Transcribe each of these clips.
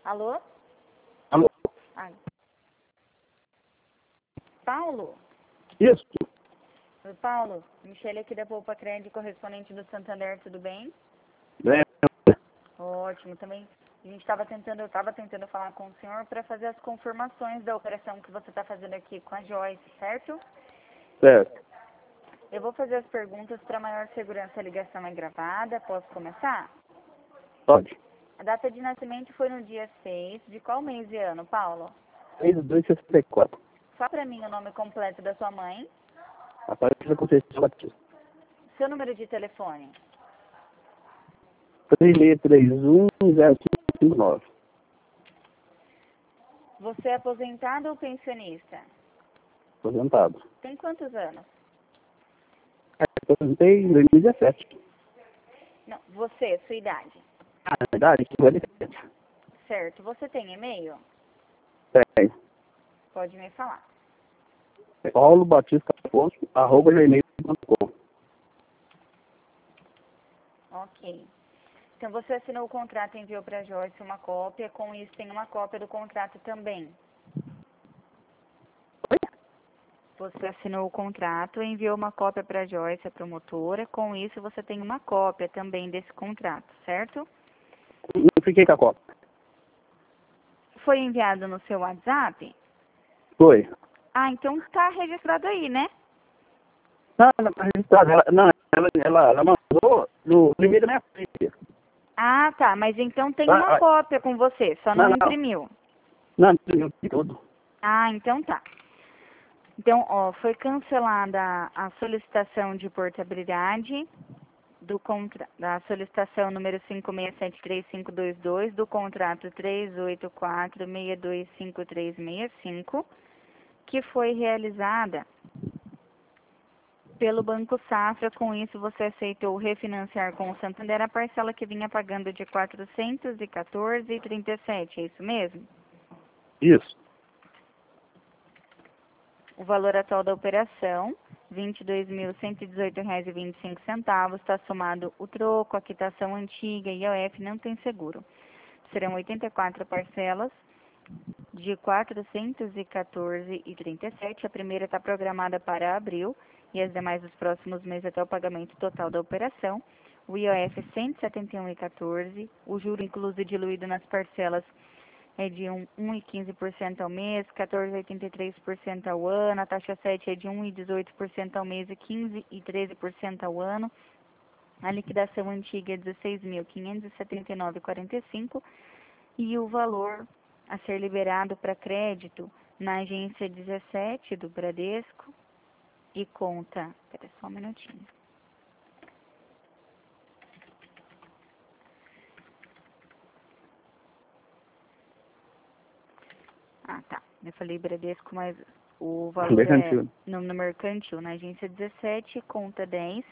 Alô? Alô? Ah. Paulo? Isso. Oi, Paulo. Michele aqui da Poupa Crédito, correspondente do Santander, tudo bem? É, Ótimo. Também eu estava tentando falar com o senhor para fazer as confirmações da operação que você está fazendo aqui com a Joyce, certo? certo. Eu vou fazer as perguntas para maior segurança. A ligação é gravada. Posso começar? Pode. A data de nascimento foi no dia 6. De qual mês e ano, Paulo? 3264. Fala para mim o nome completo da sua mãe. Aparecida Conceição Batista. Seu número de telefone. 36310559. Você é aposentado ou pensionista? Aposentado. Tem quantos anos? Aposentei em 2017. Não, você, sua idade. Ah, na verdade, 57. Certo. Você tem e-mail? Tem. Pode me falar. Paulo Batista Afonso, @gmail.com. Ok. Então você assinou o contrato e enviou para a Joyce uma cópia. Com isso tem uma cópia do contrato também. Você assinou o contrato e enviou uma cópia para a Joyce, a promotora. Com isso você tem uma cópia também desse contrato, certo? Não fiquei com a cópia. Foi enviado no seu WhatsApp? Foi. Ah, então tá registrado aí, né? Não, ela está registrada. Ela mandou no e-mail da minha filha. Ah, tá. Mas então tem uma Ah, cópia com você, só não não, não. imprimiu. Não, não, tudo. Ah, então tá. Então, ó, foi cancelada a solicitação de portabilidade da solicitação número 5673522 do contrato 384625365, que foi realizada pelo Banco Safra. Com isso, você aceitou refinanciar com o Santander a parcela que vinha pagando de 414,37, é isso mesmo? Isso. O valor atual da operação, R$ 22.118,25, está somado o troco, a quitação antiga, IOF, não tem seguro. Serão 84 parcelas de R$ 414,37. A primeira está programada para abril e as demais os próximos meses até o pagamento total da operação. O IOF é R$ 171,14. O juro incluso e diluído nas parcelas é de 1,15% ao mês, 14,83% ao ano, a taxa 7 é de 1,18% ao mês e 15,13% ao ano. A liquidação antiga é 16.579,45 e o valor a ser liberado para crédito na agência 17 do Bradesco e conta... Espera só um minutinho. Ah, tá. Eu falei Bradesco, mas o valor Mercantil. é no mercantil, na agência 17, conta 10,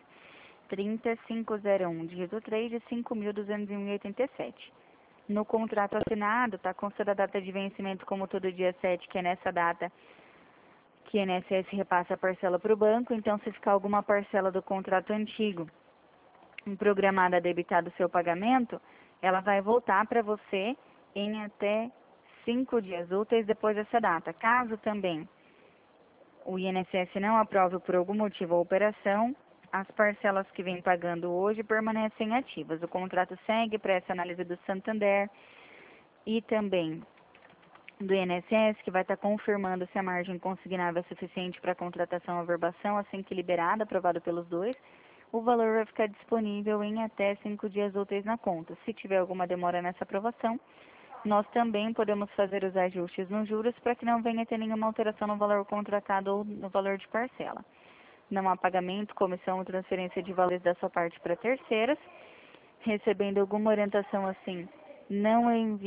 3501, dígito 3, de 5.201,87. No contrato assinado, está considerada a data de vencimento como todo dia 7, que é nessa data que a INSS repassa a parcela para o banco. Então, se ficar alguma parcela do contrato antigo programada a debitar do seu pagamento, ela vai voltar para você em até 5 dias úteis depois dessa data. Caso também o INSS não aprove por algum motivo a operação, as parcelas que vem pagando hoje permanecem ativas. O contrato segue para essa análise do Santander e também do INSS, que vai estar confirmando se a margem consignável é suficiente para a contratação ou averbação, assim que liberada, aprovado pelos dois. O valor vai ficar disponível em até 5 dias úteis na conta. Se tiver alguma demora nessa aprovação, nós também podemos fazer os ajustes nos juros para que não venha ter nenhuma alteração no valor contratado ou no valor de parcela. Não há pagamento, comissão ou transferência de valores da sua parte para terceiras. Recebendo alguma orientação assim, não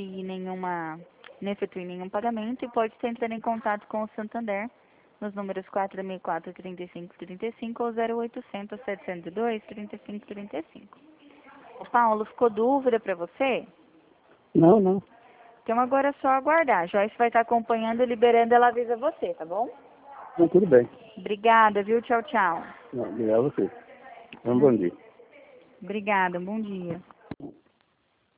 efetue nenhum pagamento e pode estar entrando em contato com o Santander nos números 4.004-3535 ou 0800-702-3535. Ô Paulo, ficou dúvida para você? Não, não. Então agora é só aguardar. A Joyce vai estar acompanhando e liberando, ela avisa você, tá bom? Não, tudo bem. Obrigada, viu? Tchau, tchau. Não, obrigado a você. Um bom dia. Obrigada, bom dia.